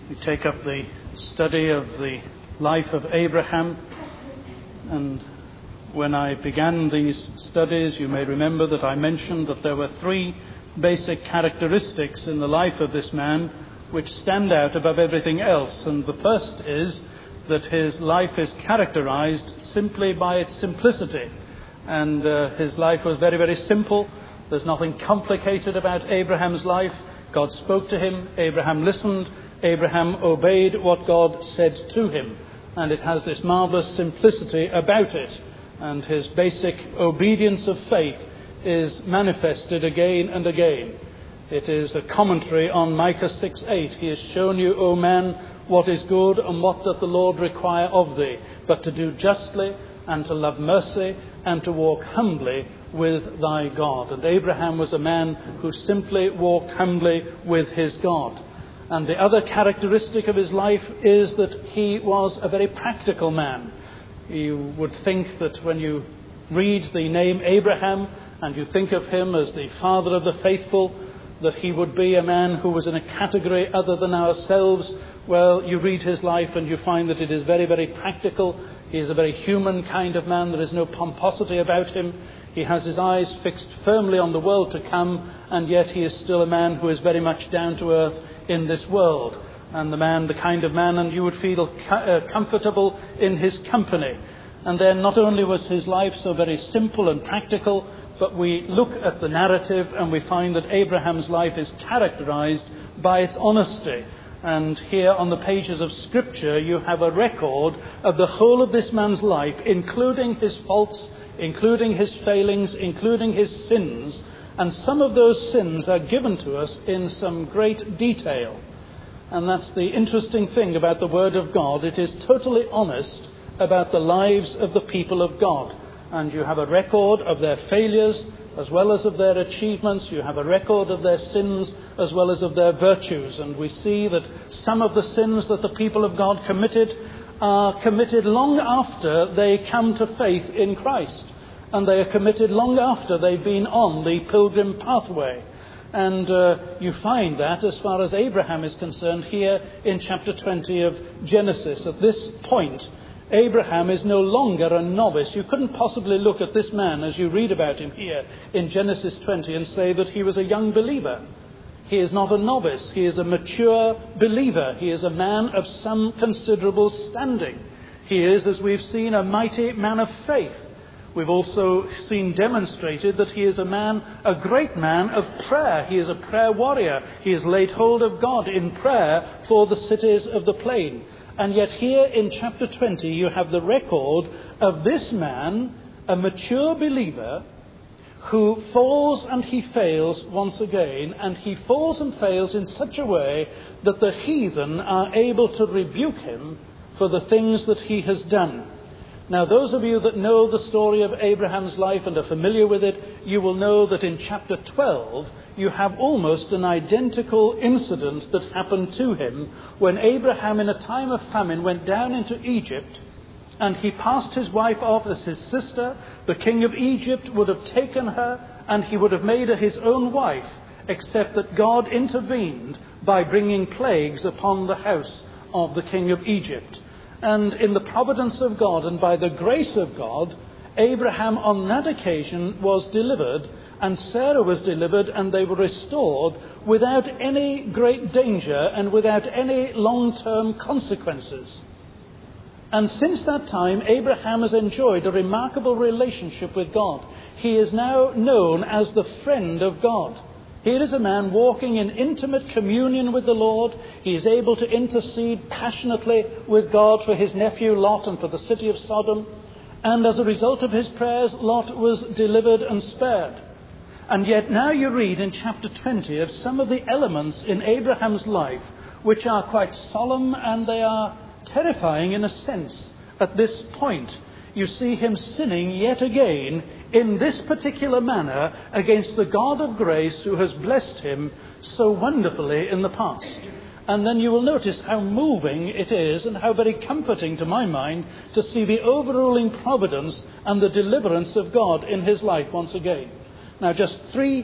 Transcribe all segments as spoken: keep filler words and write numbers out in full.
We take up the study of the life of Abraham, and when I began these studies, you may remember that I mentioned that there were three basic characteristics in the life of this man which stand out above everything else. And the first is that his life is characterized simply by its simplicity. And uh, his life was very, very simple. There's nothing complicated about Abraham's life. God spoke to him, Abraham listened, Abraham obeyed what God said to him. And it has this marvelous simplicity about it. And his basic obedience of faith is manifested again and again. It is a commentary on Micah six eight. He has shown you, O man, what is good, and what doth the Lord require of thee, but to do justly, and to love mercy, and to walk humbly with thy God. And Abraham was a man who simply walked humbly with his God. And the other characteristic of his life is that he was a very practical man. You would think that when you read the name Abraham and you think of him as the father of the faithful, that he would be a man who was in a category other than ourselves. Well, you read his life and you find that it is very, very practical. He is a very human kind of man. There is no pomposity about him. He has his eyes fixed firmly on the world to come, and yet he is still a man who is very much down to earth in this world. And the man, the kind of man, and you would feel co- uh, comfortable in his company. And then not only was his life so very simple and practical, but we look at the narrative and we find that Abraham's life is characterized by its honesty. And here on the pages of Scripture you have a record of the whole of this man's life, including his faults, including his failings, including his sins. And some of those sins are given to us in some great detail. And that's the interesting thing about the Word of God. It is totally honest about the lives of the people of God. And you have a record of their failures as well as of their achievements. You have a record of their sins as well as of their virtues. And we see that some of the sins that the people of God committed are committed long after they come to faith in Christ. And they are committed long after they've been on the pilgrim pathway. And uh, you find that as far as Abraham is concerned here in chapter twenty of Genesis. At this point, Abraham is no longer a novice. You couldn't possibly look at this man as you read about him here in Genesis twenty and say that he was a young believer. He is not a novice. He is a mature believer. He is a man of some considerable standing. He is, as we've seen, a mighty man of faith. We've also seen demonstrated that he is a man, a great man of prayer. He is a prayer warrior. He has laid hold of God in prayer for the cities of the plain. And yet here in chapter twenty you have the record of this man, a mature believer, who falls and he fails once again, and he falls and fails in such a way that the heathen are able to rebuke him for the things that he has done. Now, those of you that know the story of Abraham's life and are familiar with it, you will know that in chapter twelve you have almost an identical incident that happened to him when Abraham, in a time of famine, went down into Egypt, and he passed his wife off as his sister. The king of Egypt would have taken her and he would have made her his own wife, except that God intervened by bringing plagues upon the house of the king of Egypt. And in the providence of God and by the grace of God, Abraham on that occasion was delivered, and Sarah was delivered, and they were restored without any great danger and without any long-term consequences. And since that time, Abraham has enjoyed a remarkable relationship with God. He is now known as the friend of God. Here is a man walking in intimate communion with the Lord. He is able to intercede passionately with God for his nephew Lot and for the city of Sodom. And as a result of his prayers, Lot was delivered and spared. And yet now you read in chapter twenty of some of the elements in Abraham's life which are quite solemn, and they are terrifying in a sense. At this point, you see him sinning yet again in this particular manner against the God of grace who has blessed him so wonderfully in the past. And then you will notice how moving it is and how very comforting to my mind to see the overruling providence and the deliverance of God in his life once again. Now, just three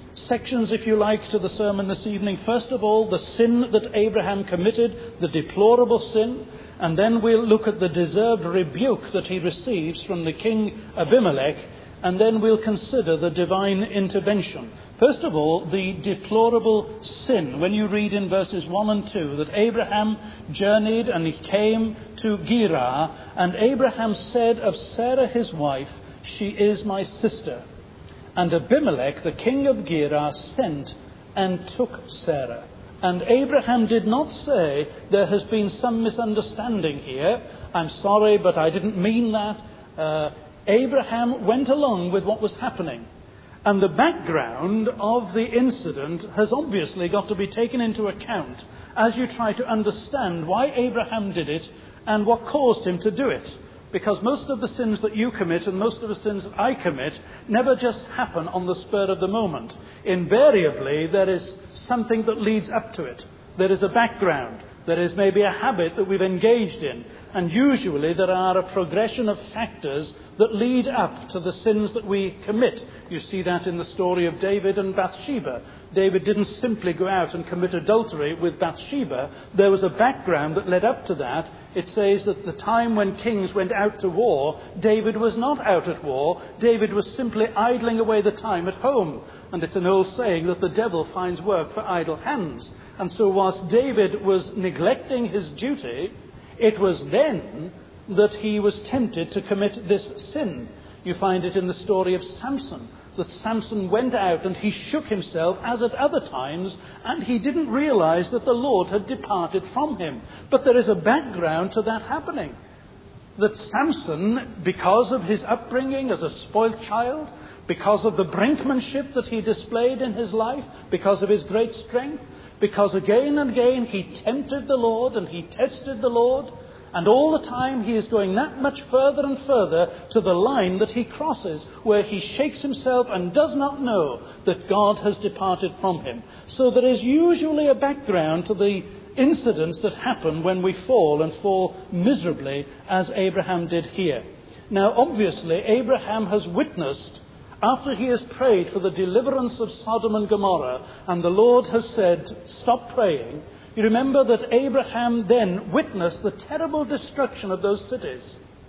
sections, if you like, to the sermon this evening. First of all, the sin that Abraham committed, the deplorable sin, and then we'll look at the deserved rebuke that he receives from the king Abimelech, and then we'll consider the divine intervention. First of all, the deplorable sin. When you read in verses one and two that Abraham journeyed and he came to Gerar, and Abraham said of Sarah his wife, "She is my sister." And Abimelech, the king of Gerar, sent and took Sarah. And Abraham did not say, "There has been some misunderstanding here. I'm sorry, but I didn't mean that." Uh, Abraham went along with what was happening. And the background of the incident has obviously got to be taken into account as you try to understand why Abraham did it and what caused him to do it. Because most of the sins that you commit and most of the sins that I commit never just happen on the spur of the moment. Invariably, there is something that leads up to it. There is a background. There is maybe a habit that we've engaged in. And usually there are a progression of factors that lead up to the sins that we commit. You see that in the story of David and Bathsheba. David didn't simply go out and commit adultery with Bathsheba. There was a background that led up to that. It says that the time when kings went out to war, David was not out at war. David was simply idling away the time at home. And it's an old saying that the devil finds work for idle hands. And so whilst David was neglecting his duty, it was then that he was tempted to commit this sin. You find it in the story of Samson, that Samson went out and he shook himself as at other times, and he didn't realize that the Lord had departed from him. But there is a background to that happening. That Samson, because of his upbringing as a spoiled child, because of the brinkmanship that he displayed in his life, because of his great strength, because again and again he tempted the Lord and he tested the Lord, and all the time he is going that much further and further to the line that he crosses, where he shakes himself and does not know that God has departed from him. So there is usually a background to the incidents that happen when we fall, and fall miserably, as Abraham did here. Now, obviously, Abraham has witnessed, after he has prayed for the deliverance of Sodom and Gomorrah, and the Lord has said, "Stop praying," you remember that Abraham then witnessed the terrible destruction of those cities.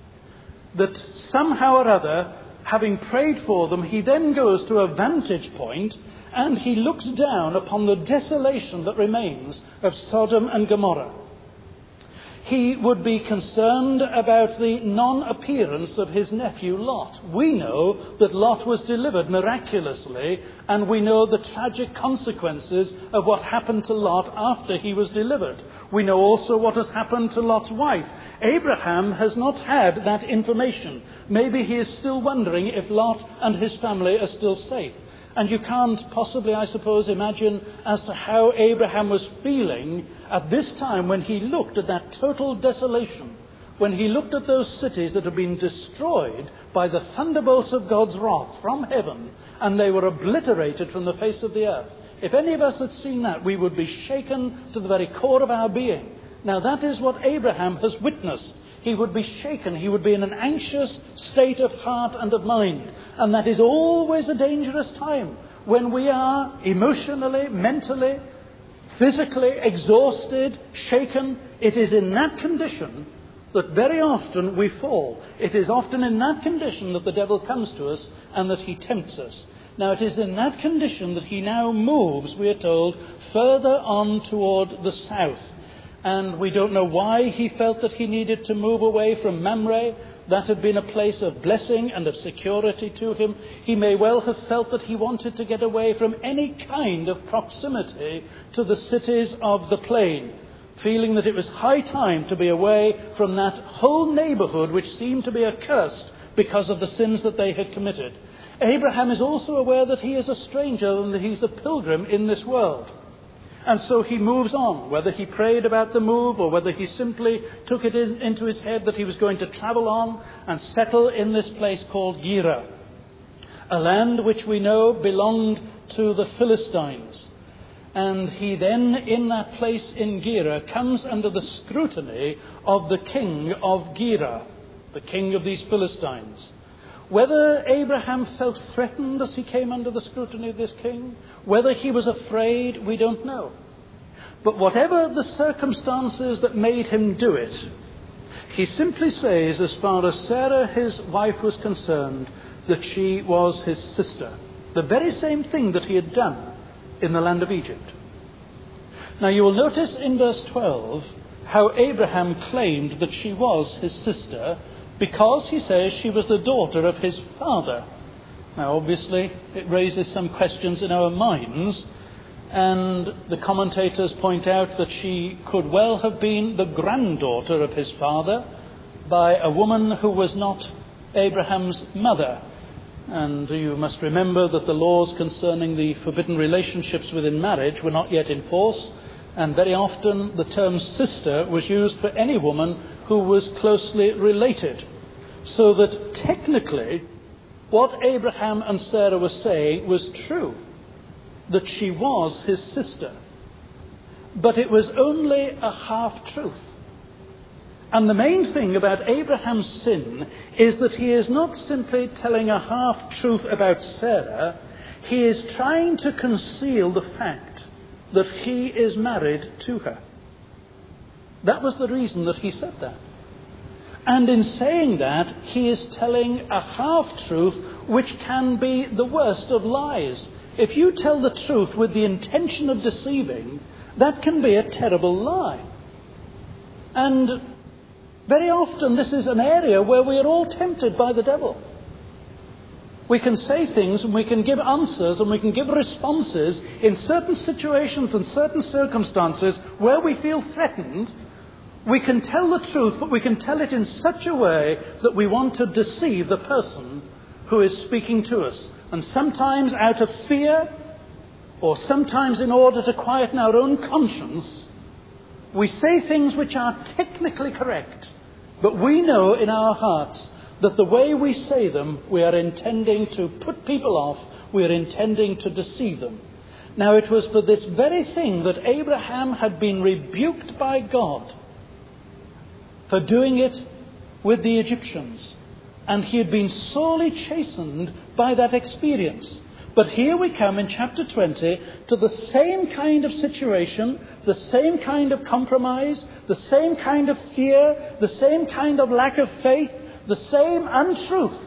That somehow or other, having prayed for them, he then goes to a vantage point and he looks down upon the desolation that remains of Sodom and Gomorrah. He would be concerned about the non-appearance of his nephew Lot. We know that Lot was delivered miraculously, and we know the tragic consequences of what happened to Lot after he was delivered. We know also what has happened to Lot's wife. Abraham has not had that information. Maybe he is still wondering if Lot and his family are still safe. And you can't possibly, I suppose, imagine as to how Abraham was feeling at this time when he looked at that total desolation, when he looked at those cities that had been destroyed by the thunderbolts of God's wrath from heaven, and they were obliterated from the face of the earth. If any of us had seen that, we would be shaken to the very core of our being. Now, that is what Abraham has witnessed. He would be shaken. He would be in an anxious state of heart and of mind. And that is always a dangerous time, when we are emotionally, mentally, physically exhausted, shaken. It is in that condition that very often we fall. It is often in that condition that the devil comes to us and that he tempts us. Now, it is in that condition that he now moves, we are told, further on toward the south. And we don't know why he felt that he needed to move away from Mamre. That had been a place of blessing and of security to him. He may well have felt that he wanted to get away from any kind of proximity to the cities of the plain, feeling that it was high time to be away from that whole neighborhood which seemed to be accursed because of the sins that they had committed. Abraham is also aware that he is a stranger and that he's a pilgrim in this world. And so he moves on, whether he prayed about the move or whether he simply took it in, into his head that he was going to travel on and settle in this place called Gerar, a land which we know belonged to the Philistines. And he then, in that place in Gerar, comes under the scrutiny of the king of Gerar, the king of these Philistines. Whether Abraham felt threatened as he came under the scrutiny of this king, whether he was afraid, we don't know. But whatever the circumstances that made him do it, he simply says, as far as Sarah, his wife, was concerned, that she was his sister. The very same thing that he had done in the land of Egypt. Now you will notice in verse twelve how Abraham claimed that she was his sister, because he says she was the daughter of his father. Now obviously it raises some questions in our minds, and the commentators point out that she could well have been the granddaughter of his father by a woman who was not Abraham's mother. And you must remember that the laws concerning the forbidden relationships within marriage were not yet in force, and very often the term sister was used for any woman who was closely related. So that technically what Abraham and Sarah were saying was true, that she was his sister. But it was only a half-truth. And the main thing about Abraham's sin is that he is not simply telling a half-truth about Sarah, he is trying to conceal the fact that he is married to her. That was the reason that he said that. And in saying that, he is telling a half-truth which can be the worst of lies. If you tell the truth with the intention of deceiving, that can be a terrible lie. And very often this is an area where we are all tempted by the devil. We can say things and we can give answers and we can give responses in certain situations and certain circumstances where we feel threatened. We can tell the truth, but we can tell it in such a way that we want to deceive the person who is speaking to us. And sometimes out of fear, or sometimes in order to quieten our own conscience, we say things which are technically correct, but we know in our hearts that the way we say them, we are intending to put people off, we are intending to deceive them. Now it was for this very thing that Abraham had been rebuked by God for doing it with the Egyptians. And he had been sorely chastened by that experience. But here we come in chapter twenty to the same kind of situation, the same kind of compromise, the same kind of fear, the same kind of lack of faith, the same untruth.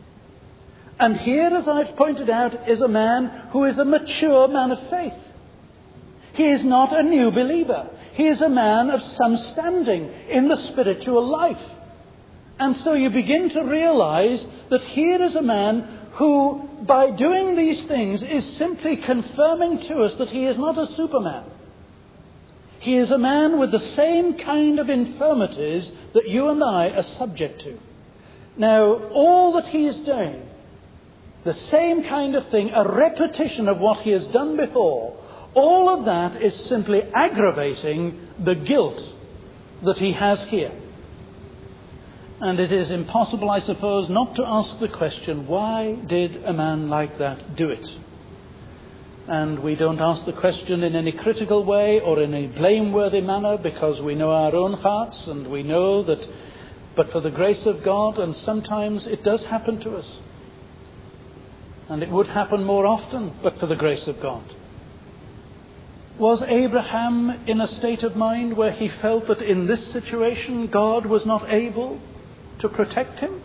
And here, as I've pointed out, is a man who is a mature man of faith. He is not a new believer. He is a man of some standing in the spiritual life. And so you begin to realize that here is a man who, by doing these things, is simply confirming to us that he is not a superman. He is a man with the same kind of infirmities that you and I are subject to. Now, all that he is doing, the same kind of thing, a repetition of what he has done before, all of that is simply aggravating the guilt that he has here. And it is impossible, I suppose, not to ask the question, why did a man like that do it? And we don't ask the question in any critical way or in a blameworthy manner, because we know our own hearts and we know that, but for the grace of God, and sometimes it does happen to us. And it would happen more often, but for the grace of God. Was Abraham in a state of mind where he felt that in this situation God was not able to protect him?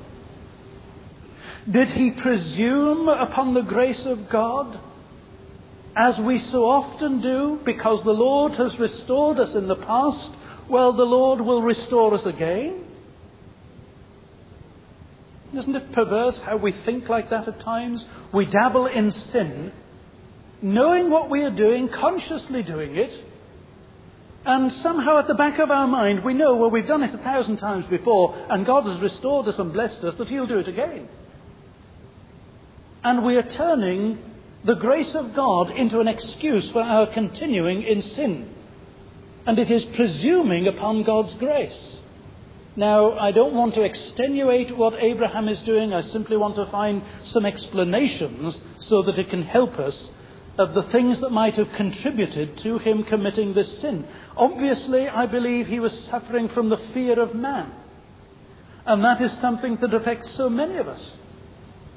Did he presume upon the grace of God, as we so often do, because the Lord has restored us in the past, well, the Lord will restore us again? Isn't it perverse how we think like that at times? We dabble in sin, knowing what we are doing, consciously doing it, and somehow at the back of our mind we know, well, we've done it a thousand times before and God has restored us and blessed us, that he'll do it again. And we are turning the grace of God into an excuse for our continuing in sin. And it is presuming upon God's grace. Now, I don't want to extenuate what Abraham is doing. I simply want to find some explanations so that it can help us of the things that might have contributed to him committing this sin. Obviously, I believe he was suffering from the fear of man. And that is something that affects so many of us.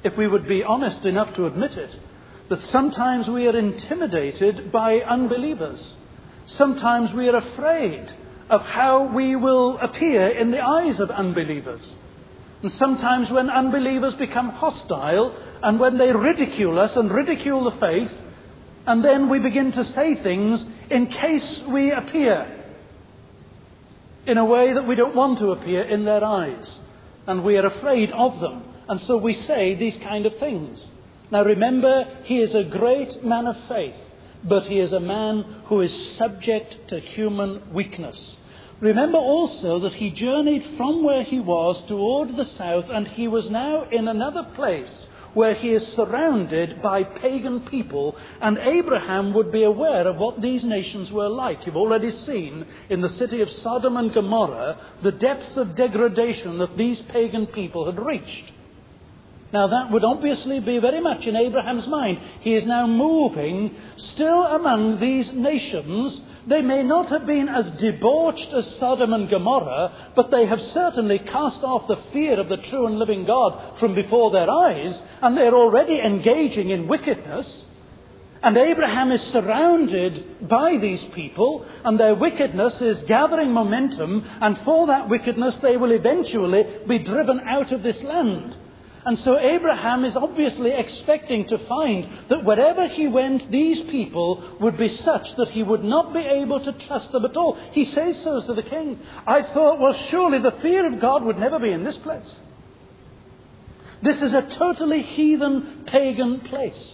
if we would be honest enough to admit it, that sometimes we are intimidated by unbelievers. Sometimes we are afraid of how we will appear in the eyes of unbelievers. And sometimes when unbelievers become hostile and when they ridicule us and ridicule the faith, and then we begin to say things in case we appear in a way that we don't want to appear in their eyes. And we are afraid of them. And so we say these kind of things. Now remember, he is a great man of faith, but he is a man who is subject to human weakness. Remember also that he journeyed from where he was toward the south, and he was now in another place where he is surrounded by pagan people, and Abraham would be aware of what these nations were like. You've already seen in the city of Sodom and Gomorrah the depths of degradation that these pagan people had reached. Now that would obviously be very much in Abraham's mind. He is now moving still among these nations. They may not have been as debauched as Sodom and Gomorrah, but they have certainly cast off the fear of the true and living God from before their eyes, and they're already engaging in wickedness. And Abraham is surrounded by these people, and their wickedness is gathering momentum, and for that wickedness they will eventually be driven out of this land. And so Abraham is obviously expecting to find that wherever he went, these people would be such that he would not be able to trust them at all. He says so to the king. I thought, well, surely the fear of God would never be in this place. This is a totally heathen, pagan place.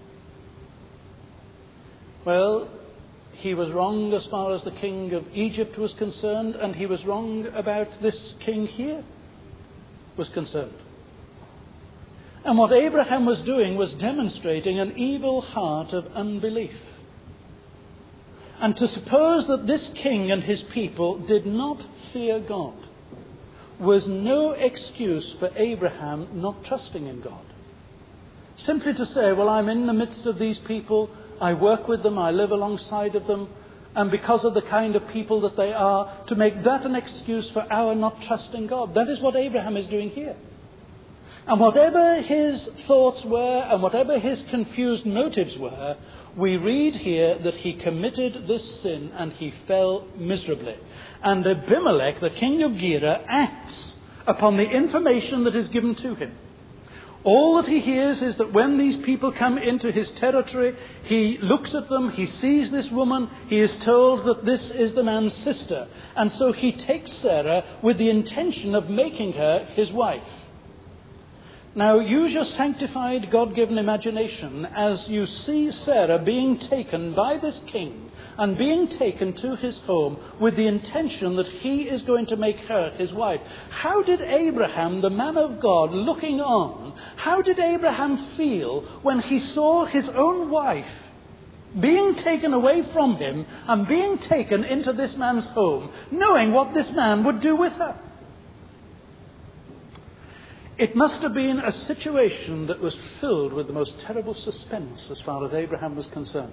Well, he was wrong as far as the king of Egypt was concerned, and he was wrong about this king here was concerned. And what Abraham was doing was demonstrating an evil heart of unbelief. And to suppose that this king and his people did not fear God was no excuse for Abraham not trusting in God. Simply to say, well, I'm in the midst of these people, I work with them, I live alongside of them, and because of the kind of people that they are, to make that an excuse for our not trusting God. That is what Abraham is doing here. And whatever his thoughts were and whatever his confused motives were, we read here that he committed this sin and he fell miserably. And Abimelech, the king of Gerar, acts upon the information that is given to him. All that he hears is that when these people come into his territory, he looks at them, he sees this woman, he is told that this is the man's sister. And so he takes Sarah with the intention of making her his wife. Now, use your sanctified, God-given imagination as you see Sarah being taken by this king and being taken to his home with the intention that he is going to make her his wife. How did Abraham, the man of God, looking on, how did Abraham feel when he saw his own wife being taken away from him and being taken into this man's home, knowing what this man would do with her? It must have been a situation that was filled with the most terrible suspense as far as Abraham was concerned.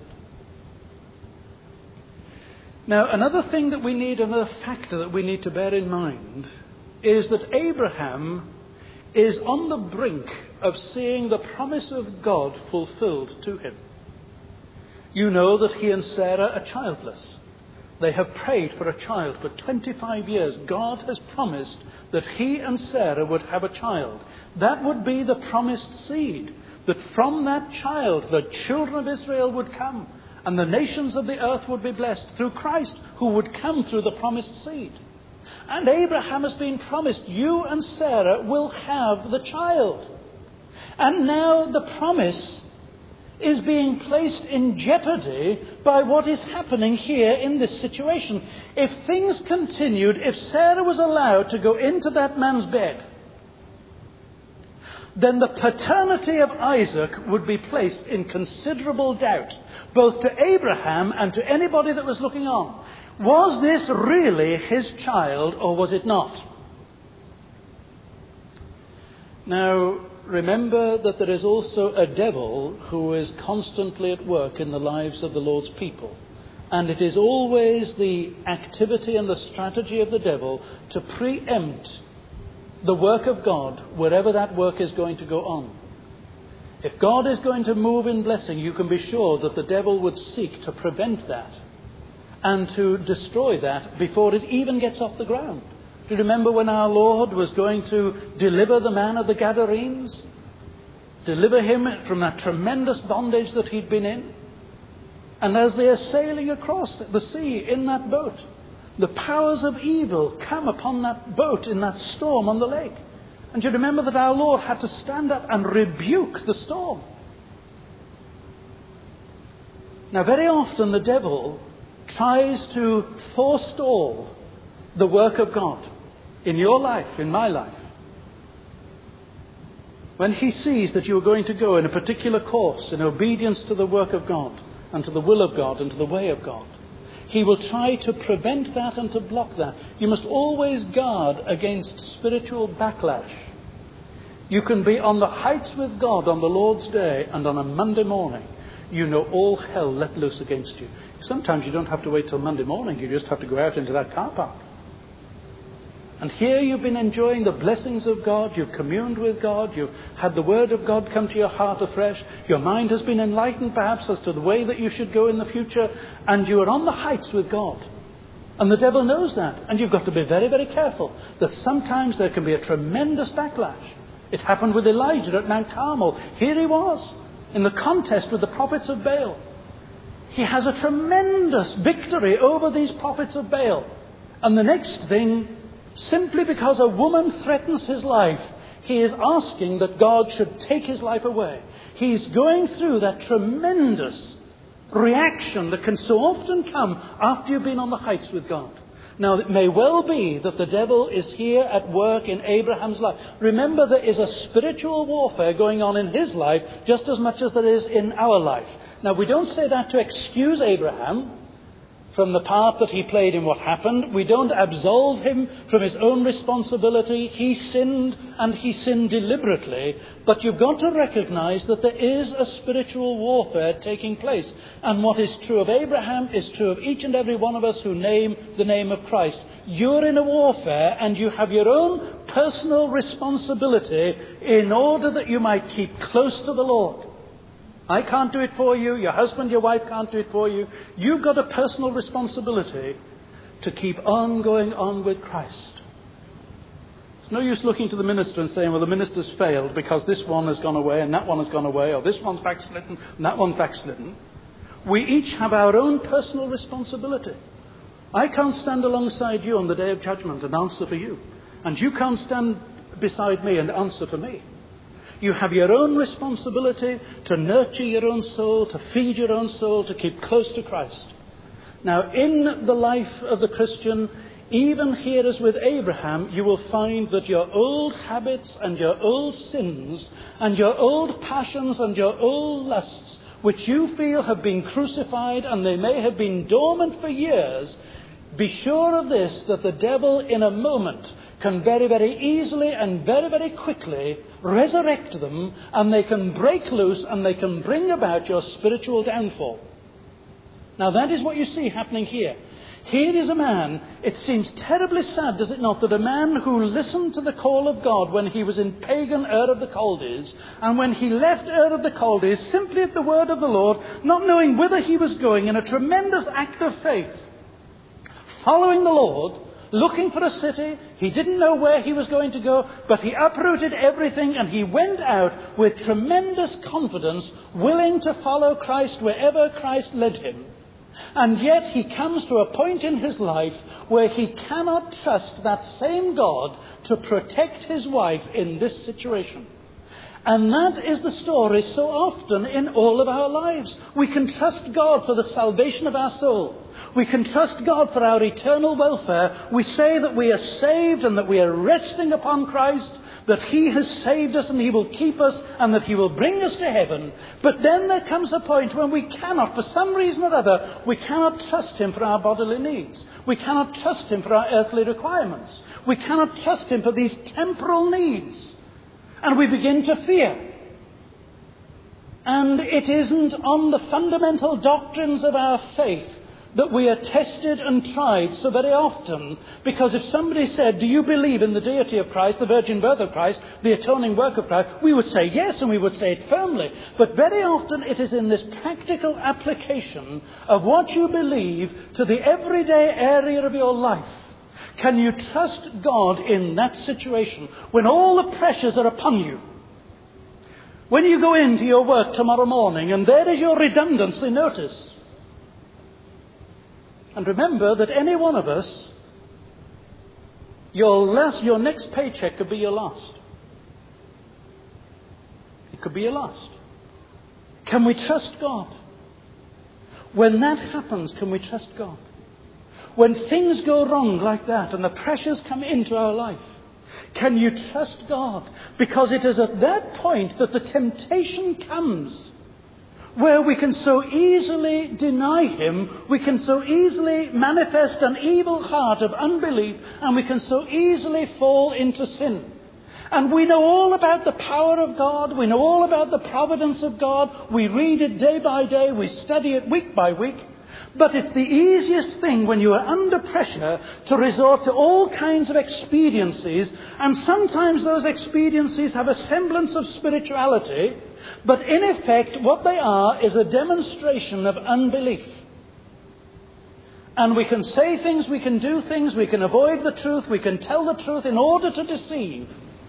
Now, another thing that we need, another factor that we need to bear in mind, is that Abraham is on the brink of seeing the promise of God fulfilled to him. You know that he and Sarah are childless. They have prayed for a child for twenty-five years. God has promised that he and Sarah would have a child. That would be the promised seed, that from that child the children of Israel would come and the nations of the earth would be blessed through Christ, who would come through the promised seed. And Abraham has been promised, you and Sarah will have the child. And now the promise is being placed in jeopardy by what is happening here in this situation. If things continued, if Sarah was allowed to go into that man's bed, then the paternity of Isaac would be placed in considerable doubt, both to Abraham and to anybody that was looking on. Was this really his child, or was it not? Now, remember that there is also a devil who is constantly at work in the lives of the Lord's people. And it is always the activity and the strategy of the devil to preempt the work of God wherever that work is going to go on. If God is going to move in blessing, you can be sure that the devil would seek to prevent that and to destroy that before it even gets off the ground. Do you remember when our Lord was going to deliver the man of the Gadarenes? Deliver him from that tremendous bondage that he'd been in? And as they are sailing across the sea in that boat, the powers of evil come upon that boat in that storm on the lake. And you remember that our Lord had to stand up and rebuke the storm. Now, very often the devil tries to forestall the work of God in your life, in my life. When he sees that you are going to go in a particular course in obedience to the work of God and to the will of God and to the way of God, he will try to prevent that and to block that. You must always guard against spiritual backlash. You can be on the heights with God on the Lord's day, and on a Monday morning, you know all hell let loose against you. Sometimes you don't have to wait till Monday morning. You just have to go out into that car park. And here you've been enjoying the blessings of God. You've communed with God. You've had the Word of God come to your heart afresh. Your mind has been enlightened perhaps as to the way that you should go in the future. And you are on the heights with God. And the devil knows that. And you've got to be very, very careful that sometimes there can be a tremendous backlash. It happened with Elijah at Mount Carmel. Here he was in the contest with the prophets of Baal. He has a tremendous victory over these prophets of Baal. And the next thing, simply because a woman threatens his life, he is asking that God should take his life away. He's going through that tremendous reaction that can so often come after you've been on the heights with God. Now, it may well be that the devil is here at work in Abraham's life. Remember, there is a spiritual warfare going on in his life just as much as there is in our life. Now, we don't say that to excuse Abraham from the part that he played in what happened. We don't absolve him from his own responsibility. He sinned, and he sinned deliberately. But you've got to recognize that there is a spiritual warfare taking place. And what is true of Abraham is true of each and every one of us who name the name of Christ. You're in a warfare, and you have your own personal responsibility in order that you might keep close to the Lord. I can't do it for you. Your husband, your wife can't do it for you. You've got a personal responsibility to keep on going on with Christ. It's no use looking to the minister and saying, well, the minister's failed because this one has gone away and that one has gone away, or this one's backslidden and that one's backslidden. We each have our own personal responsibility. I can't stand alongside you on the day of judgment and answer for you. And you can't stand beside me and answer for me. You have your own responsibility to nurture your own soul, to feed your own soul, to keep close to Christ. Now, in the life of the Christian, even here as with Abraham, you will find that your old habits and your old sins and your old passions and your old lusts, which you feel have been crucified and they may have been dormant for years, be sure of this, that the devil in a moment can very, very easily and very, very quickly resurrect them, and they can break loose and they can bring about your spiritual downfall. Now, that is what you see happening here. Here is a man, it seems terribly sad, does it not, that a man who listened to the call of God when he was in pagan Ur of the Chaldees, and when he left Ur of the Chaldees simply at the word of the Lord, not knowing whither he was going, in a tremendous act of faith, following the Lord, looking for a city. He didn't know where he was going to go, but he uprooted everything and he went out with tremendous confidence, willing to follow Christ wherever Christ led him. And yet he comes to a point in his life where he cannot trust that same God to protect his wife in this situation. And that is the story so often in all of our lives. We can trust God for the salvation of our soul. We can trust God for our eternal welfare. We say that we are saved and that we are resting upon Christ, that He has saved us and He will keep us and that He will bring us to heaven. But then there comes a point when we cannot, for some reason or other, we cannot trust Him for our bodily needs. We cannot trust Him for our earthly requirements. We cannot trust Him for these temporal needs. And we begin to fear. And it isn't on the fundamental doctrines of our faith that we are tested and tried so very often, because if somebody said, do you believe in the deity of Christ, the virgin birth of Christ, the atoning work of Christ, we would say yes, and we would say it firmly. But very often it is in this practical application of what you believe to the everyday area of your life. Can you trust God in that situation when all the pressures are upon you? When you go into your work tomorrow morning and there is your redundancy notice. And remember that any one of us, your last, your next paycheck could be your last. It could be your last. Can we trust God? When that happens, can we trust God? When things go wrong like that and the pressures come into our life, can you trust God? Because it is at that point that the temptation comes where we can so easily deny Him, we can so easily manifest an evil heart of unbelief, and we can so easily fall into sin. And we know all about the power of God, we know all about the providence of God, we read it day by day, we study it week by week. But it's the easiest thing when you are under pressure to resort to all kinds of expediencies, and sometimes those expediencies have a semblance of spirituality, but in effect what they are is a demonstration of unbelief. And we can say things, we can do things, we can avoid the truth, we can tell the truth in order to deceive.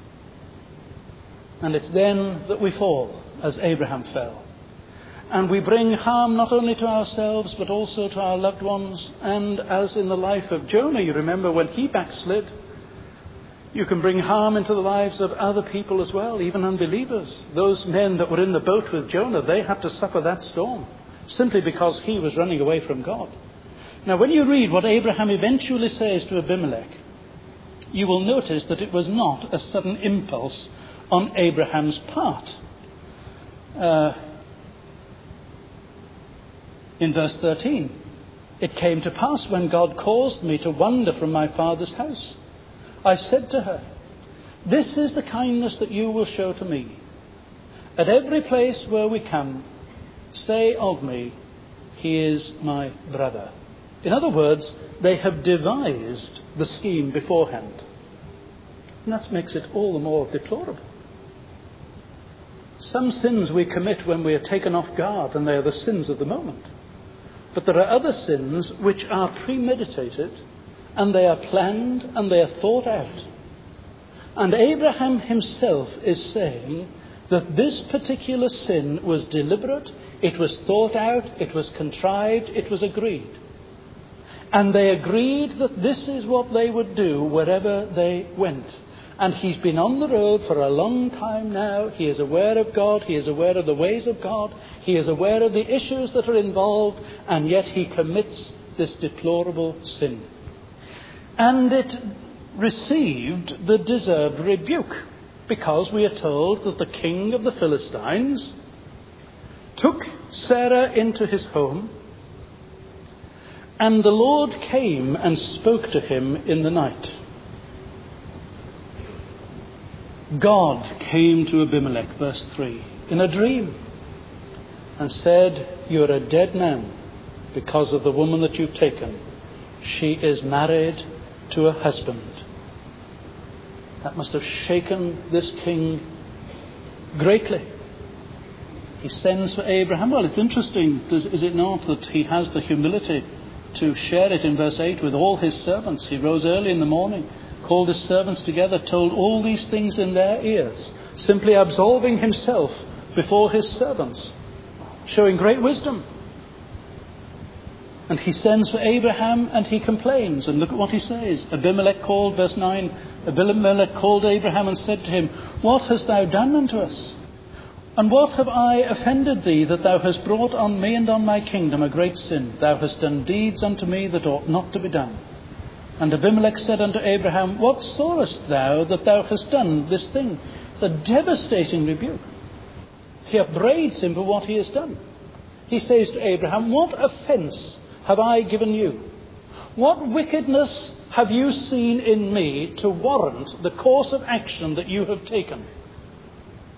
And it's then that we fall, as Abraham fell. And we bring harm not only to ourselves, but also to our loved ones. And as in the life of Jonah, you remember when he backslid, you can bring harm into the lives of other people as well, even unbelievers. Those men that were in the boat with Jonah, they had to suffer that storm, simply because he was running away from God. Now, when you read what Abraham eventually says to Abimelech, you will notice that it was not a sudden impulse on Abraham's part. Uh, In verse thirteen, it came to pass when God caused me to wander from my father's house, I said to her, this is the kindness that you will show to me. At every place where we come, say of me, he is my brother. In other words, they have devised the scheme beforehand. And that makes it all the more deplorable. Some sins we commit when we are taken off guard, and they are the sins of the moment. But there are other sins which are premeditated, and they are planned, and they are thought out. And Abraham himself is saying that this particular sin was deliberate, it was thought out, it was contrived, it was agreed. And they agreed that this is what they would do wherever they went. And he's been on the road for a long time now. He is aware of God. He is aware of the ways of God. He is aware of the issues that are involved. And yet he commits this deplorable sin. And it received the deserved rebuke, because we are told that the king of the Philistines took Sarah into his home, and the Lord came and spoke to him in the night. God came to Abimelech, verse three, in a dream and said, you are a dead man because of the woman that you've taken. She is married to a husband. That must have shaken this king greatly. He sends for Abraham. Well, it's interesting, is it not, that he has the humility to share it in verse eight with all his servants. He rose early in the morning, called his servants together, told all these things in their ears, simply absolving himself before his servants, showing great wisdom. And he sends for Abraham and he complains. And look at what he says. Abimelech called, verse nine, Abimelech called Abraham and said to him, what hast thou done unto us? And what have I offended thee, that thou hast brought on me and on my kingdom a great sin? Thou hast done deeds unto me that ought not to be done. And Abimelech said unto Abraham, what sawest thou that thou hast done this thing? It's a devastating rebuke. He upbraids him for what he has done. He says to Abraham, what offence have I given you? What wickedness have you seen in me to warrant the course of action that you have taken?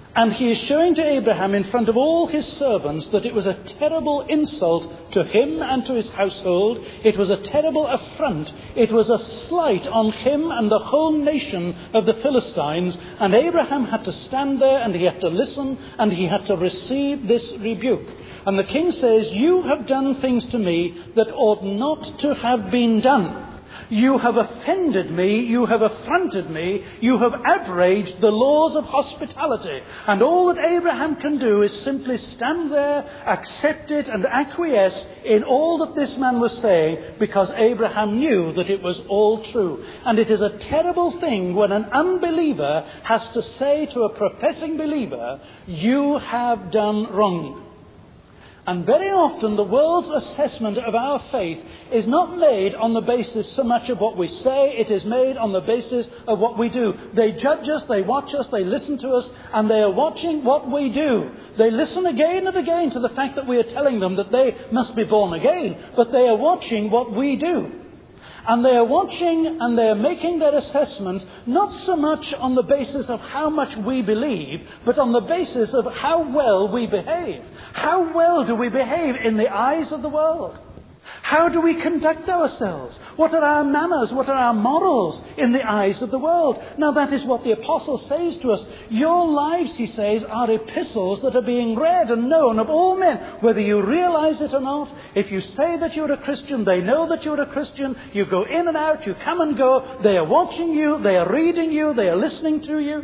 And he is showing to Abraham in front of all his servants that it was a terrible insult to him and to his household. It was a terrible affront. It was a slight on him and the whole nation of the Philistines. And Abraham had to stand there and he had to listen and he had to receive this rebuke. And the king says, "You have done things to me that ought not to have been done. You have offended me, you have affronted me, you have outraged the laws of hospitality." And all that Abraham can do is simply stand there, accept it and acquiesce in all that this man was saying, because Abraham knew that it was all true. And it is a terrible thing when an unbeliever has to say to a professing believer, "You have done wrong." And very often the world's assessment of our faith is not made on the basis so much of what we say, it is made on the basis of what we do. They judge us, they watch us, they listen to us, and they are watching what we do. They listen again and again to the fact that we are telling them that they must be born again, but they are watching what we do. And they are watching and they are making their assessments not so much on the basis of how much we believe, but on the basis of how well we behave. How well do we behave in the eyes of the world? How do we conduct ourselves? What are our manners? What are our morals in the eyes of the world? Now that is what the apostle says to us. Your lives, he says, are epistles that are being read and known of all men, whether you realize it or not. If you say that you're a Christian, they know that you're a Christian. You go in and out, you come and go. They are watching you, they are reading you, they are listening to you.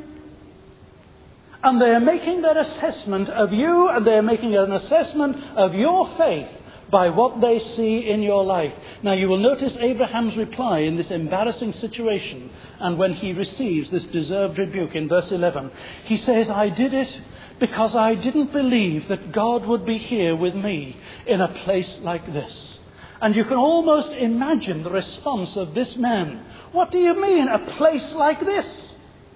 And they are making their assessment of you, and they are making an assessment of your faith by what they see in your life. Now you will notice Abraham's reply in this embarrassing situation, and when he receives this deserved rebuke in verse eleven. He says, "I did it because I didn't believe that God would be here with me in a place like this." And you can almost imagine the response of this man. "What do you mean, a place like this?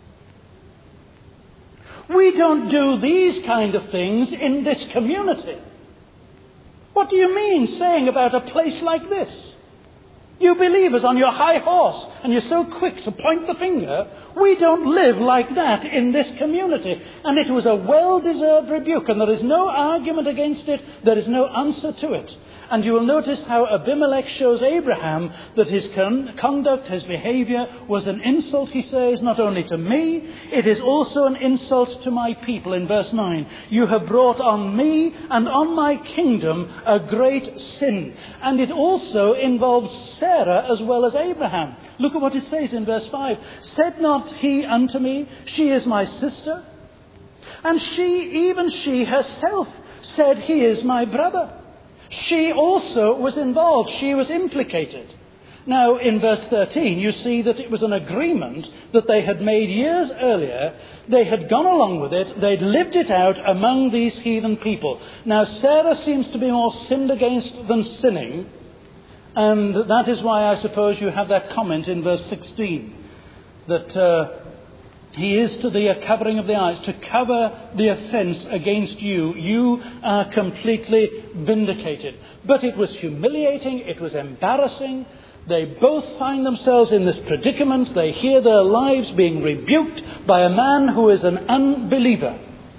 We don't do these kind of things in this community. What do you mean saying about a place like this? You believers on your high horse, and you're so quick to point the finger. We don't live like that in this community." And it was a well-deserved rebuke, and there is no argument against it. There is no answer to it. And you will notice how Abimelech shows Abraham that his con- conduct, his behavior was an insult, he says, not only to me, it is also an insult to my people in verse nine. "You have brought on me and on my kingdom a great sin." And it also involves Sarah as well as Abraham. Look at what it says in verse five. "Said not he unto me, she is my sister? And she, even she herself, said, he is my brother." She also was involved. She was implicated. Now, in verse thirteen, you see that it was an agreement that they had made years earlier. They had gone along with it. They'd lived it out among these heathen people. Now, Sarah seems to be more sinned against than sinning. And that is why I suppose you have that comment in verse sixteen. That uh, he is to thee a covering of the eyes, to cover the offence against you. You are completely vindicated. But it was humiliating. It was embarrassing. They both find themselves in this predicament. They hear their lives being rebuked by a man who is an unbeliever.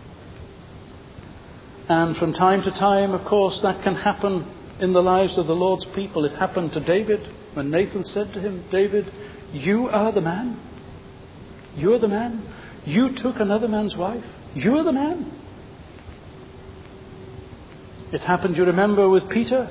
And from time to time, of course, that can happen in the lives of the Lord's people. It happened to David when Nathan said to him, "David, you are the man. You're the man. You took another man's wife. You're the man." It happened, you remember, with Peter.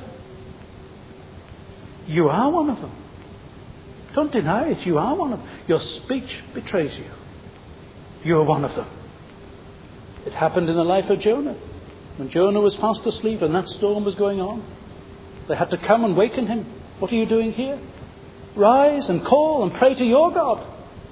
You are one of them. Don't deny it. You are one of them. Your speech betrays you. You're one of them. It happened in the life of Jonah. When Jonah was fast asleep and that storm was going on, they had to come and waken him. "What are you doing here? Rise and call and pray to your God."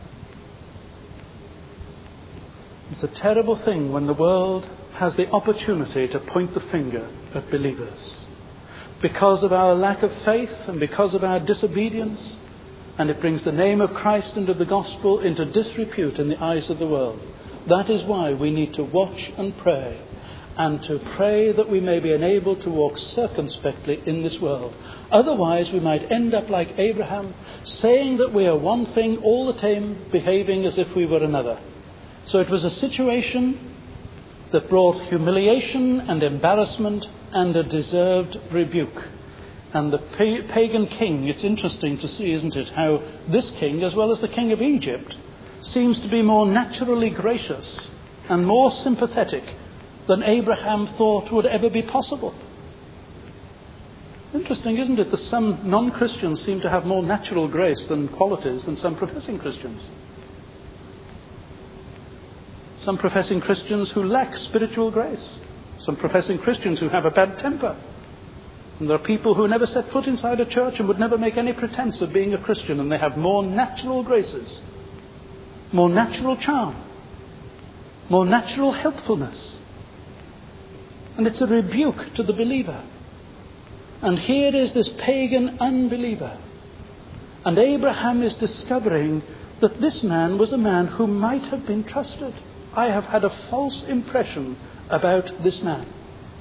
It's a terrible thing when the world has the opportunity to point the finger at believers because of our lack of faith and because of our disobedience, and it brings the name of Christ and of the gospel into disrepute in the eyes of the world. That is why we need to watch and pray, and to pray that we may be enabled to walk circumspectly in this world. Otherwise we might end up like Abraham, saying that we are one thing all the time, behaving as if we were another. So it was a situation that brought humiliation and embarrassment and a deserved rebuke. And the pa- pagan king, it's interesting to see, isn't it, how this king, as well as the king of Egypt, seems to be more naturally gracious and more sympathetic than Abraham thought would ever be possible. Interesting, isn't it, that some non-Christians seem to have more natural grace than qualities than some professing Christians. Some professing Christians who lack spiritual grace. Some professing Christians who have a bad temper. And there are people who never set foot inside a church and would never make any pretense of being a Christian, and they have more natural graces, more natural charm, more natural helpfulness. And it's a rebuke to the believer. And here is this pagan unbeliever. And Abraham is discovering that this man was a man who might have been trusted. I have had a false impression about this man.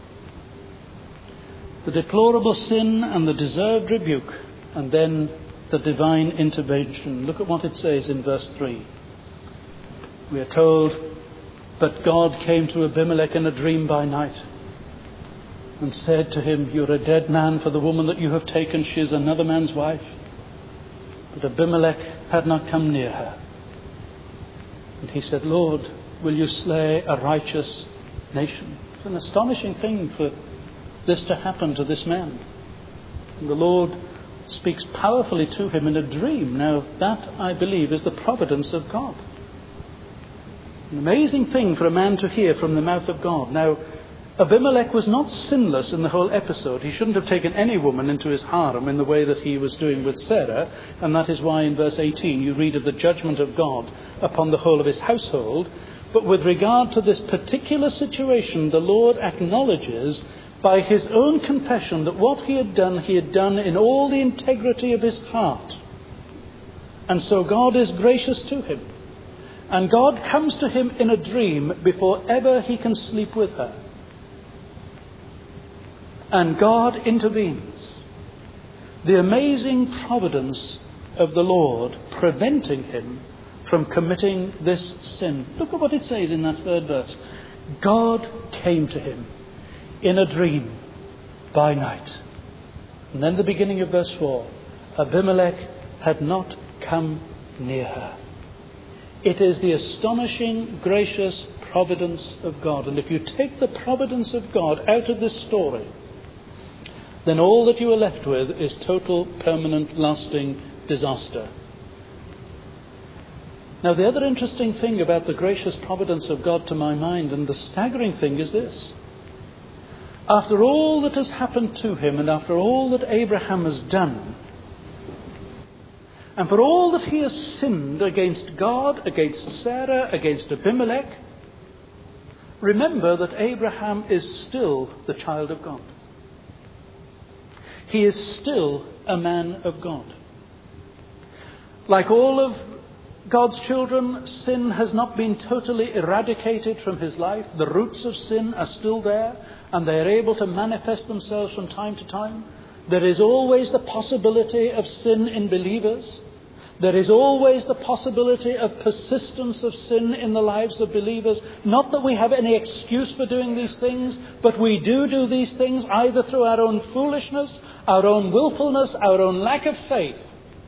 The deplorable sin and the deserved rebuke, and then the divine intervention. Look at what it says in verse three. We are told, "But God came to Abimelech in a dream by night and said to him, 'You're a dead man, for the woman that you have taken, she is another man's wife.' But Abimelech had not come near her. And he said, 'Lord, will you slay a righteous nation?'" It's an astonishing thing for this to happen to this man. And the Lord speaks powerfully to him in a dream. Now, that, I believe, is the providence of God. An amazing thing for a man to hear from the mouth of God. Now, Abimelech was not sinless in the whole episode. He shouldn't have taken any woman into his harem in the way that he was doing with Sarah. And that is why in verse eighteen you read of the judgment of God upon the whole of his household. But with regard to this particular situation, the Lord acknowledges by his own confession that what he had done, he had done in all the integrity of his heart. And so God is gracious to him. And God comes to him in a dream before ever he can sleep with her. And God intervenes. The amazing providence of the Lord preventing him from committing this sin. Look at what it says in that third verse. God came to him in a dream by night. And then the beginning of verse four. Abimelech had not come near her. It is the astonishing, gracious providence of God. And if you take the providence of God out of this story, then all that you are left with is total, permanent, lasting disaster. Now, the other interesting thing about the gracious providence of God to my mind, and the staggering thing, is this. After all that has happened to him, and after all that Abraham has done, and for all that he has sinned against God, against Sarah, against Abimelech, remember that Abraham is still the child of God. He is still a man of God. Like all of God's children, sin has not been totally eradicated from his life. The roots of sin are still there, and they are able to manifest themselves from time to time. There is always the possibility of sin in believers. There is always the possibility of persistence of sin in the lives of believers. Not that we have any excuse for doing these things, but we do do these things either through our own foolishness, our own willfulness, our own lack of faith.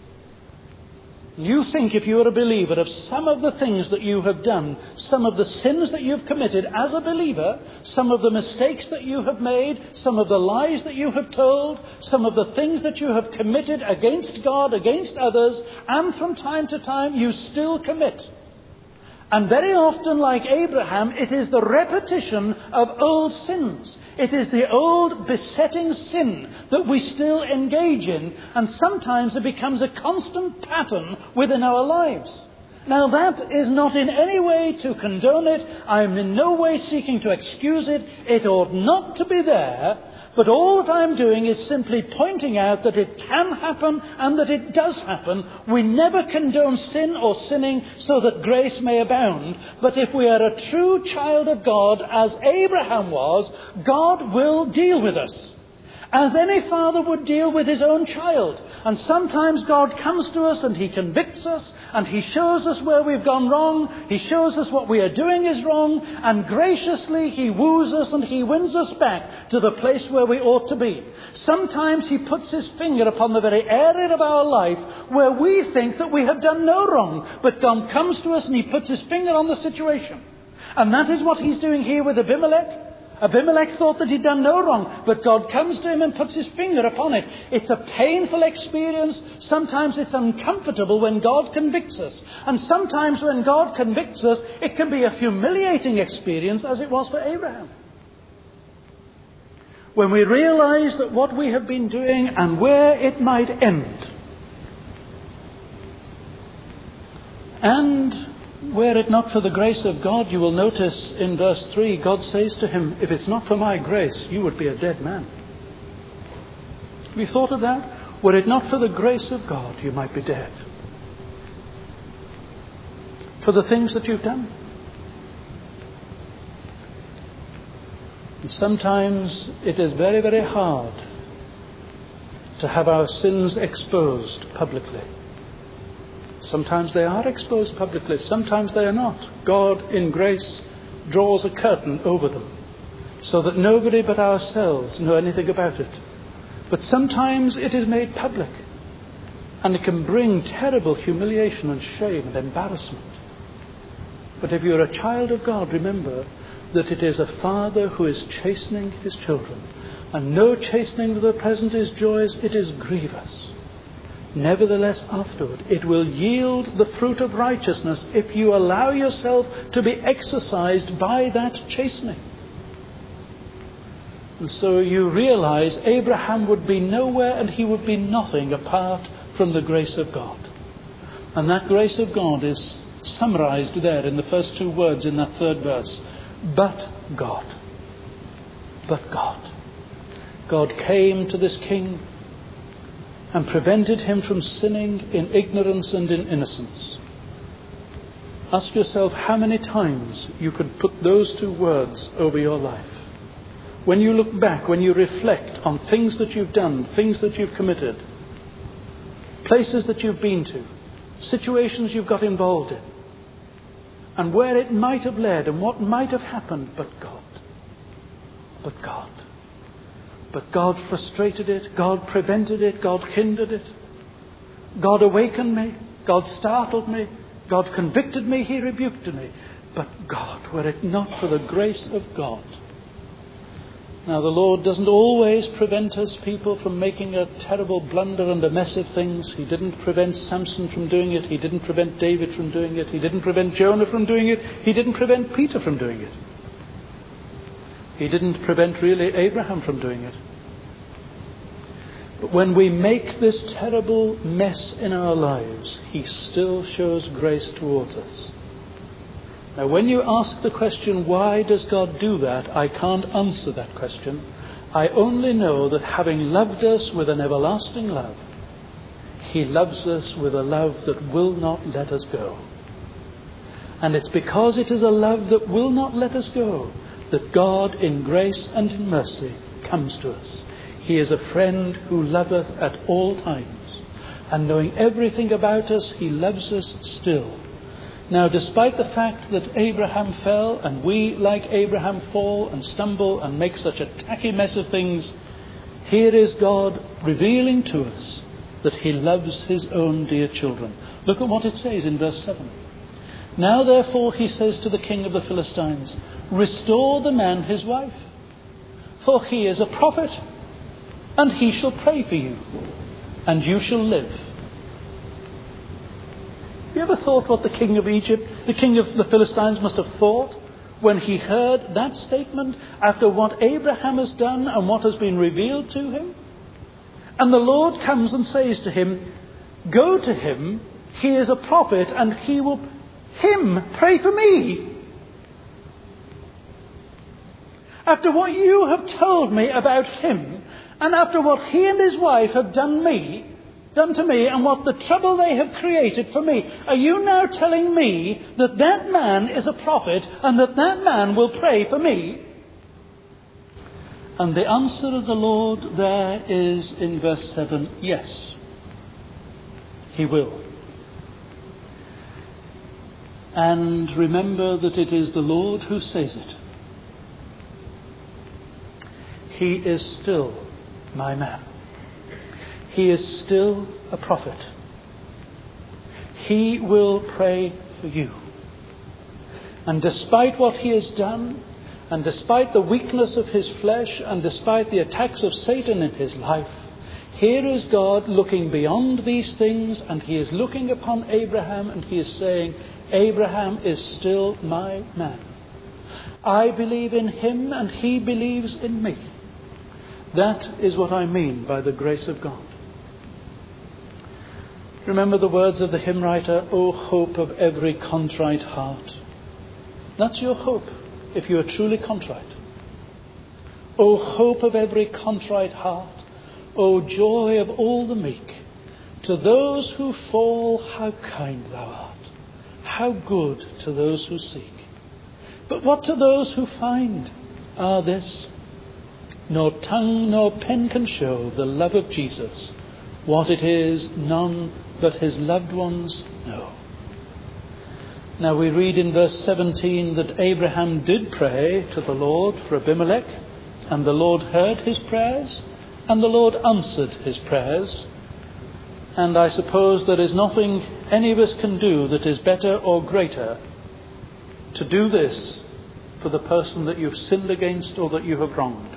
You think, if you are a believer, of some of the things that you have done, some of the sins that you've committed as a believer, some of the mistakes that you have made, some of the lies that you have told, some of the things that you have committed against God, against others, and from time to time you still commit. And very often, like Abraham, it is the repetition of old sins. It is the old besetting sin that we still engage in, and sometimes it becomes a constant pattern within our lives. Now, that is not in any way to condone it. I am in no way seeking to excuse it. It ought not to be there. But all that I'm doing is simply pointing out that it can happen and that it does happen. We never condone sin or sinning so that grace may abound. But if we are a true child of God, as Abraham was, God will deal with us. as any father would deal with his own child. And sometimes God comes to us and he convicts us and he shows us where we've gone wrong. He shows us what we are doing is wrong, and graciously he woos us and he wins us back to the place where we ought to be. Sometimes he puts his finger upon the very area of our life where we think that we have done no wrong, but God comes to us and he puts his finger on the situation. And that is what he's doing here with Abimelech. Abimelech thought that he'd done no wrong, but God comes to him and puts his finger upon it. It's a painful experience. Sometimes it's uncomfortable when God convicts us. And sometimes when God convicts us, it can be a humiliating experience, as it was for Abraham. When we realize that what we have been doing and where it might end, and were it not for the grace of God, you will notice in verse three, God says to him, if it's not for my grace, you would be a dead man. Have you thought of that? Were it not for the grace of God, you might be dead. For the things that you've done. And sometimes it is very, very hard to have our sins exposed publicly. Sometimes they are exposed publicly, sometimes they are not. God, in grace, draws a curtain over them so that nobody but ourselves know anything about it. But sometimes it is made public, and it can bring terrible humiliation and shame and embarrassment. But if you're a child of God, remember that it is a father who is chastening his children. And no chastening of the present is joyous, it is grievous. Nevertheless, afterward, it will yield the fruit of righteousness if you allow yourself to be exercised by that chastening. And so you realize Abraham would be nowhere and he would be nothing apart from the grace of God. And that grace of God is summarized there in the first two words in that third verse. But God. But God. God came to this king and prevented him from sinning in ignorance and in innocence. Ask yourself how many times you could put those two words over your life. When you look back, when you reflect on things that you've done, things that you've committed, places that you've been to, situations you've got involved in, and where it might have led and what might have happened, but God. But God. But God frustrated it, God prevented it, God hindered it. God awakened me, God startled me, God convicted me, He rebuked me. But God, were it not for the grace of God. Now the Lord doesn't always prevent us people from making a terrible blunder and a mess of things. He didn't prevent Samson from doing it. He didn't prevent David from doing it. He didn't prevent Jonah from doing it. He didn't prevent Peter from doing it. He didn't prevent really Abraham from doing it. But when we make this terrible mess in our lives, He still shows grace towards us. Now, when you ask the question, why does God do that? I can't answer that question. I only know that having loved us with an everlasting love, He loves us with a love that will not let us go. And it's because it is a love that will not let us go that God in grace and in mercy comes to us. He is a friend who loveth at all times. And knowing everything about us, He loves us still. Now, despite the fact that Abraham fell, and we, like Abraham, fall and stumble and make such a tacky mess of things, here is God revealing to us that He loves His own dear children. Look at what it says in verse seven. Now, therefore, He says to the king of the Philistines, restore the man his wife, for he is a prophet, and he shall pray for you, and you shall live. Have you ever thought what the king of Egypt, the king of the Philistines must have thought when he heard that statement after what Abraham has done and what has been revealed to him? And the Lord comes and says to him, go to him, he is a prophet, and he will, him, pray for me. After what you have told me about him, and after what he and his wife have done me, done to me, and what the trouble they have created for me, are you now telling me that that man is a prophet and that that man will pray for me? And the answer of the Lord there is in verse seven, yes, he will. And remember that it is the Lord who says it. He is still my man. He is still a prophet. He will pray for you. And despite what he has done, and despite the weakness of his flesh, and despite the attacks of Satan in his life, here is God looking beyond these things, and he is looking upon Abraham, and he is saying, Abraham is still my man. I believe in him, and he believes in me. That is what I mean by the grace of God. Remember the words of the hymn writer, O hope of every contrite heart. That's your hope if you are truly contrite. O hope of every contrite heart, O joy of all the meek, to those who fall, how kind thou art, how good to those who seek. But what to those who find? Ah, this, nor tongue nor pen can show the love of Jesus. What it is, none but his loved ones know. Now we read in verse seventeen that Abraham did pray to the Lord for Abimelech, and the Lord heard his prayers, and the Lord answered his prayers. And I suppose there is nothing any of us can do that is better or greater to do this for the person that you've sinned against or that you have wronged.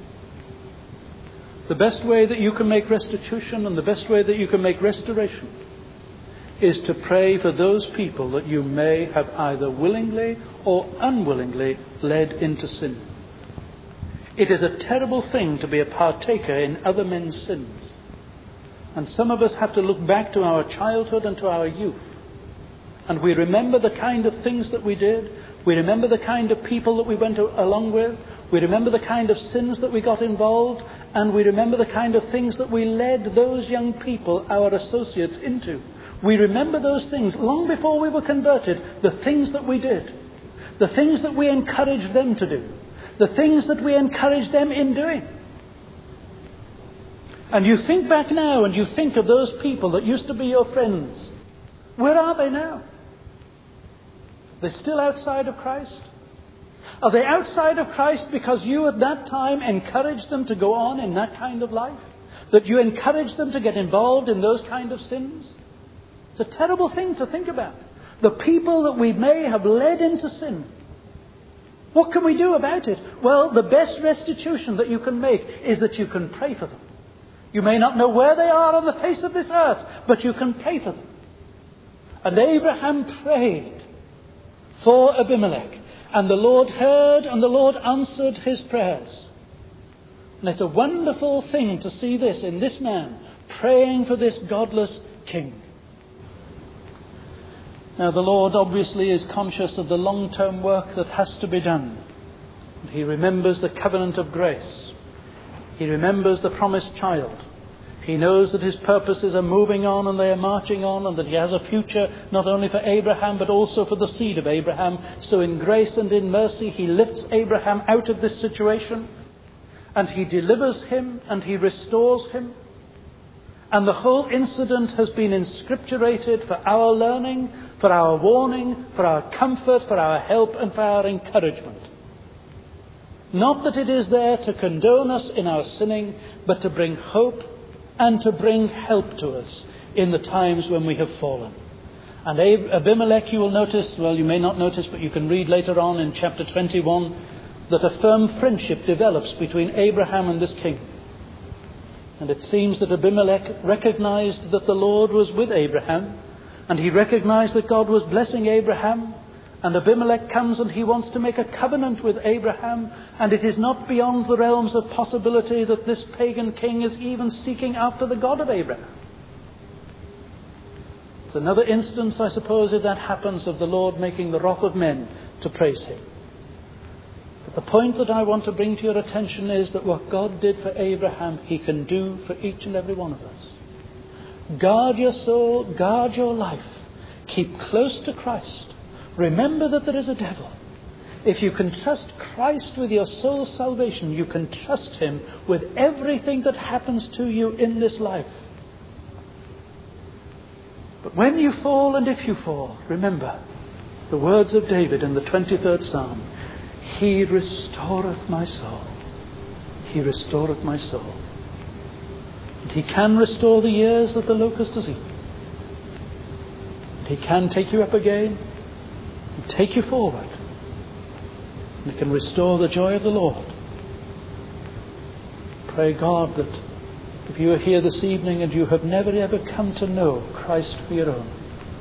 The best way that you can make restitution and the best way that you can make restoration is to pray for those people that you may have either willingly or unwillingly led into sin. It is a terrible thing to be a partaker in other men's sins. And some of us have to look back to our childhood and to our youth. And we remember the kind of things that we did. We remember the kind of people that we went along with. We remember the kind of sins that we got involved. And we remember the kind of things that we led those young people, our associates, into. We remember those things long before we were converted, the things that we did, the things that we encouraged them to do, the things that we encouraged them in doing. And you think back now and you think of those people that used to be your friends. Where are they now? Are they still outside of Christ? Are they outside of Christ because you at that time encouraged them to go on in that kind of life? That you encouraged them to get involved in those kind of sins? It's a terrible thing to think about. The people that we may have led into sin. What can we do about it? Well, the best restitution that you can make is that you can pray for them. You may not know where they are on the face of this earth, but you can pray for them. And Abraham prayed for Abimelech. And the Lord heard and the Lord answered his prayers. And it's a wonderful thing to see this in this man praying for this godless king. Now the Lord obviously is conscious of the long-term work that has to be done. And he remembers the covenant of grace. He remembers the promised child. He knows that his purposes are moving on and they are marching on, and that he has a future not only for Abraham but also for the seed of Abraham. So in grace and in mercy he lifts Abraham out of this situation, and he delivers him and he restores him. And the whole incident has been inscripturated for our learning, for our warning, for our comfort, for our help and for our encouragement. Not that it is there to condone us in our sinning, but to bring hope and to bring help to us in the times when we have fallen. And Abimelech, you will notice, well, you may not notice, but you can read later on in chapter twenty-one, that a firm friendship develops between Abraham and this king. And it seems that Abimelech recognized that the Lord was with Abraham, and he recognized that God was blessing Abraham. And Abimelech comes and he wants to make a covenant with Abraham. And it is not beyond the realms of possibility that this pagan king is even seeking after the God of Abraham. It's another instance, I suppose, if that happens, of the Lord making the wrath of men to praise him. But the point that I want to bring to your attention is that what God did for Abraham, he can do for each and every one of us. Guard your soul, guard your life. Keep close to Christ. Remember that there is a devil. If you can trust Christ with your soul's salvation, you can trust him with everything that happens to you in this life. But when you fall, and if you fall, remember the words of David in the twenty-third Psalm, he restoreth my soul. He restoreth my soul. And he can restore the years that the locust has eaten. And he can take you up again and take you forward. And he can restore the joy of the Lord. Pray God that if you are here this evening and you have never ever come to know Christ for your own,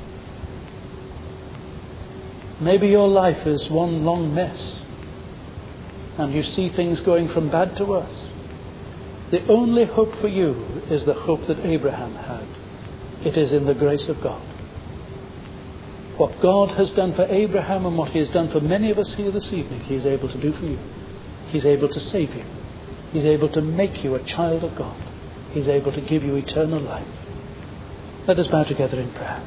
maybe your life is one long mess and you see things going from bad to worse. The only hope for you is the hope that Abraham had. It is in the grace of God. What God has done for Abraham and what he has done for many of us here this evening, he is able to do for you. He's able to save you. He's able to make you a child of God. He's able to give you eternal life. Let us bow together in prayer.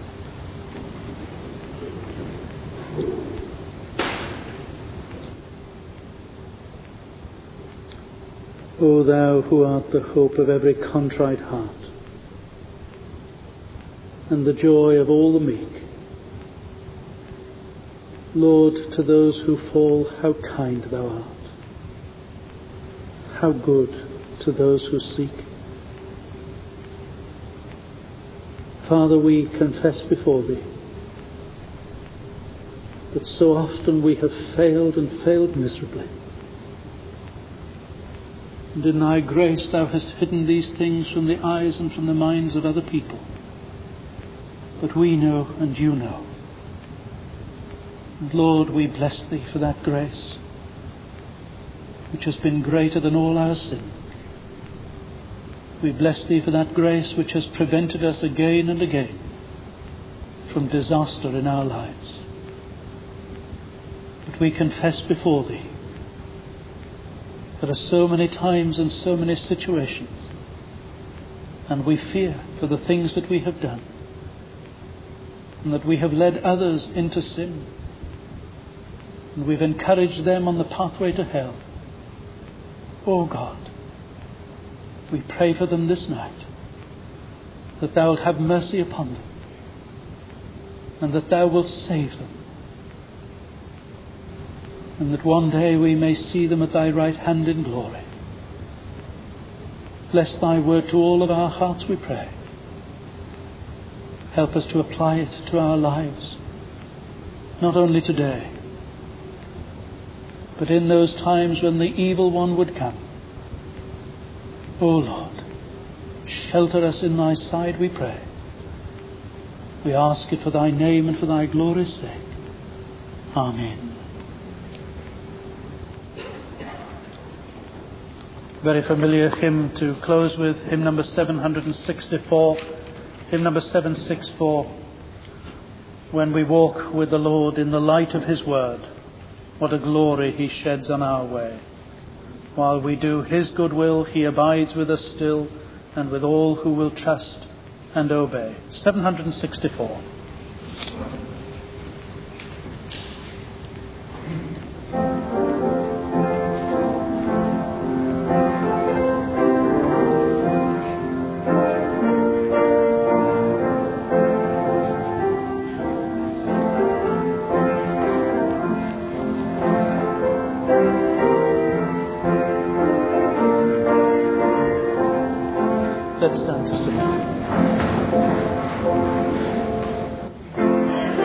O thou who art the hope of every contrite heart and the joy of all the meek, Lord, to those who fall, how kind thou art. How good to those who seek. Father, we confess before thee that so often we have failed and failed miserably. And in thy grace thou hast hidden these things from the eyes and from the minds of other people. But we know and you know. And Lord, we bless thee for that grace, which has been greater than all our sin. We bless thee for that grace which has prevented us again and again from disaster in our lives. But we confess before thee, there are so many times and so many situations, and we fear for the things that we have done, and that we have led others into sin, and we've encouraged them on the pathway to hell. Oh God, we pray for them this night, that thou wilt have mercy upon them, and that thou wilt save them, and that one day we may see them at thy right hand in glory. Bless thy word to all of our hearts, we pray. Help us to apply it to our lives, not only today, but in those times when the evil one would come. O Lord, shelter us in thy side, we pray. We ask it for thy name and for thy glory's sake. Amen. Very familiar hymn to close with, hymn number seven hundred sixty-four, hymn number seven sixty-four. When we walk with the Lord in the light of his word, what a glory he sheds on our way. While we do his good will, he abides with us still, and with all who will trust and obey. seven hundred sixty-four. Let's stand to sing.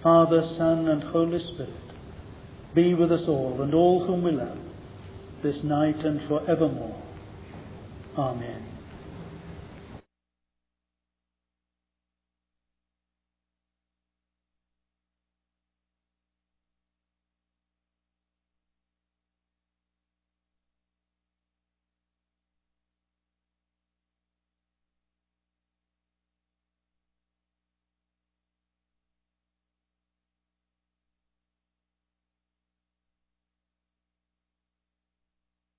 Father, Son, and Holy Spirit, be with us all and all whom we love, this night and forevermore. Amen.